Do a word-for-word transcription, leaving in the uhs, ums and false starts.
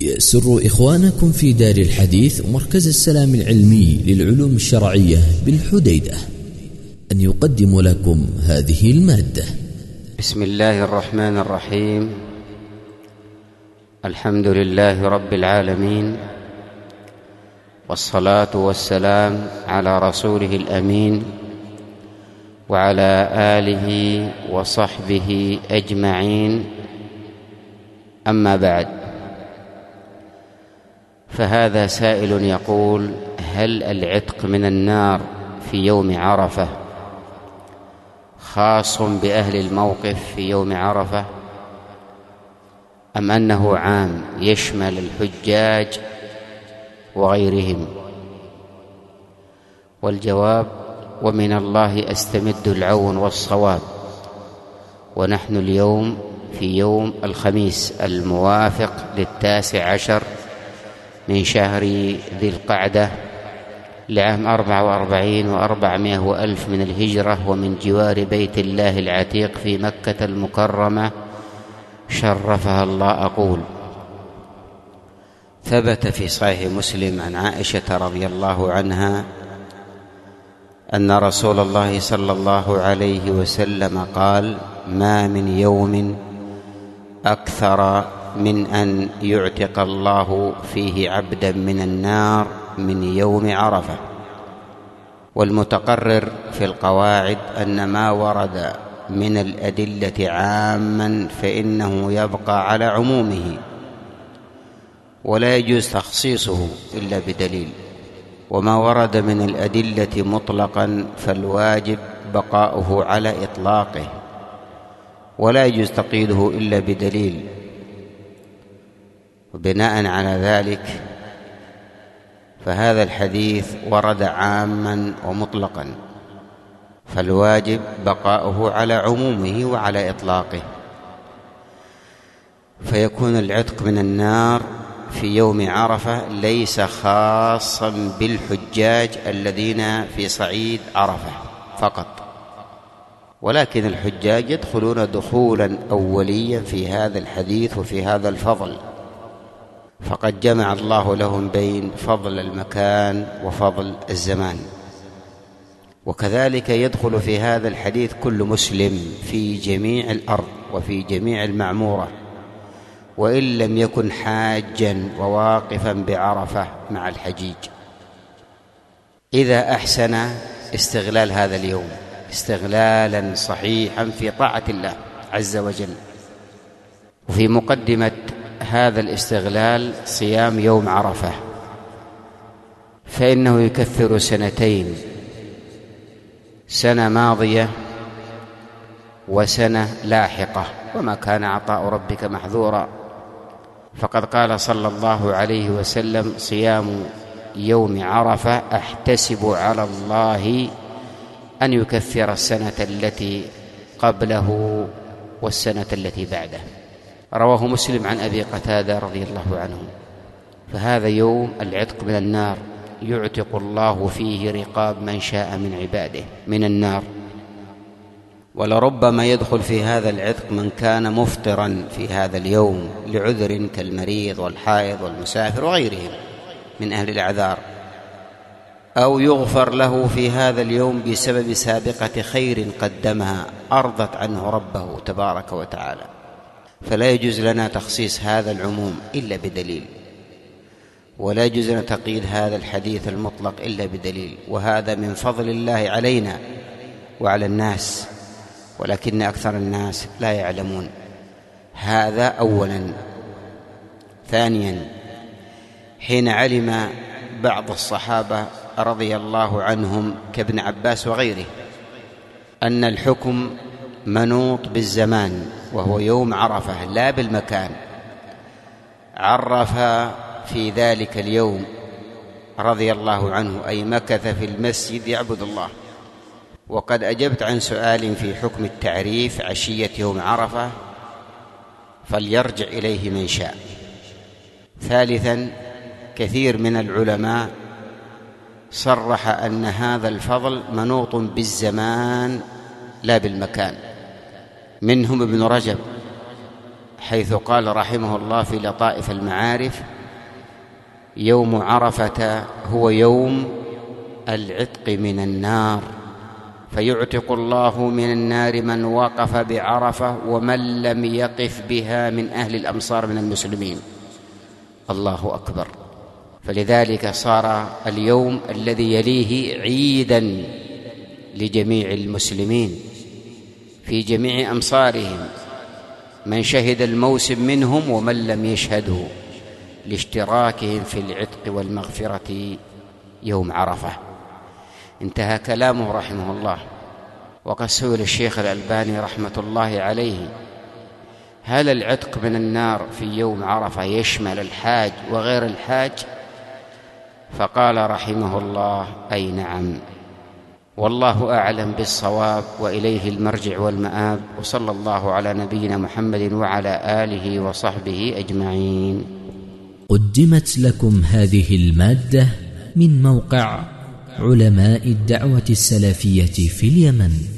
يسر إخوانكم في دار الحديث ومركز السلام العلمي للعلوم الشرعية بالحديدة أن يقدم لكم هذه المادة. بسم الله الرحمن الرحيم. الحمد لله رب العالمين، والصلاة والسلام على رسوله الأمين وعلى آله وصحبه أجمعين. أما بعد، فهذا سائل يقول: هل العتق من النار في يوم عرفة خاص بأهل الموقف في يوم عرفة، أم أنه عام يشمل الحجاج وغيرهم؟ والجواب: ومن الله أستمد العون والصواب، ونحن اليوم في يوم الخميس الموافق للتاسع عشر من شهر ذي القعدة لعام أربع وأربعين وأربعمائة وألف من الهجرة، ومن جوار بيت الله العتيق في مكة المكرمة شرفها الله. أقول: ثبت في صحيح مسلم عن عائشة رضي الله عنها أن رسول الله صلى الله عليه وسلم قال: ما من يوم أكثر من أن يعتق الله فيه عبدا من النار من يوم عرفة. والمتقرر في القواعد أن ما ورد من الأدلة عاما فإنه يبقى على عمومه، ولا يجوز تخصيصه إلا بدليل، وما ورد من الأدلة مطلقا فالواجب بقاؤه على إطلاقه، ولا يجوز تقييده إلا بدليل. وبناء على ذلك فهذا الحديث ورد عاما ومطلقا، فالواجب بقاؤه على عمومه وعلى إطلاقه، فيكون العتق من النار في يوم عرفة ليس خاصا بالحجاج الذين في صعيد عرفة فقط، ولكن الحجاج يدخلون دخولا أوليا في هذا الحديث وفي هذا الفضل، فقد جمع الله لهم بين فضل المكان وفضل الزمان. وكذلك يدخل في هذا الحديث كل مسلم في جميع الأرض وفي جميع المعمورة، وإن لم يكن حاجا وواقفا بعرفة مع الحجيج، إذا أحسن استغلال هذا اليوم استغلالا صحيحا في طاعة الله عز وجل. وفي مقدمة هذا الاستغلال صيام يوم عرفة، فإنه يكفر سنتين، سنة ماضية وسنة لاحقة، وما كان عطاء ربك محظورا. فقد قال صلى الله عليه وسلم: صيام يوم عرفة أحتسب على الله أن يكفر السنة التي قبله والسنة التي بعده. رواه مسلم عن أبي قتادة رضي الله عنه. فهذا يوم العتق من النار، يعتق الله فيه رقاب من شاء من عباده من النار. ولربما يدخل في هذا العتق من كان مفطرا في هذا اليوم لعذر كالمريض والحائض والمسافر وغيرهم من أهل الأعذار، أو يغفر له في هذا اليوم بسبب سابقة خير قدمها أرضت عنه ربه تبارك وتعالى. فلا يجوز لنا تخصيص هذا العموم إلا بدليل، ولا يجوز لنا تقييد هذا الحديث المطلق إلا بدليل، وهذا من فضل الله علينا وعلى الناس، ولكن أكثر الناس لا يعلمون. هذا أولا. ثانيا، حين علم بعض الصحابة رضي الله عنهم كابن عباس وغيره أن الحكم منوط بالزمان وهو يوم عرفة لا بالمكان، عرف في ذلك اليوم رضي الله عنه، أي مكث في المسجد يعبد الله. وقد أجبت عن سؤال في حكم التعريف عشية يوم عرفة، فليرجع إليه من شاء. ثالثا، كثير من العلماء صرح أن هذا الفضل منوط بالزمان لا بالمكان، منهم ابن رجب حيث قال رحمه الله في لطائف المعارف: يوم عرفة هو يوم العتق من النار، فيعتق الله من النار من وقف بعرفة ومن لم يقف بها من أهل الأمصار من المسلمين. الله أكبر. فلذلك صار اليوم الذي يليه عيدا لجميع المسلمين في جميع أمصارهم، من شهد الموسم منهم ومن لم يشهده، لاشتراكهم في العتق والمغفرة يوم عرفة. انتهى كلامه رحمه الله. وقد سئل الشيخ الألباني رحمة الله عليه: هل العتق من النار في يوم عرفة يشمل الحاج وغير الحاج؟ فقال رحمه الله: أي نعم، والله أعلم بالصواب، وإليه المرجع والمآب. وصلى الله على نبينا محمد وعلى آله وصحبه أجمعين. قدمت لكم هذه المادة من موقع علماء الدعوة السلفية في اليمن.